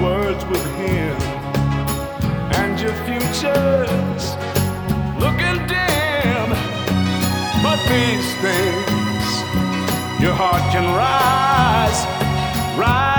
words with him, and your future's looking dim. But these things, your heart can rise, rise.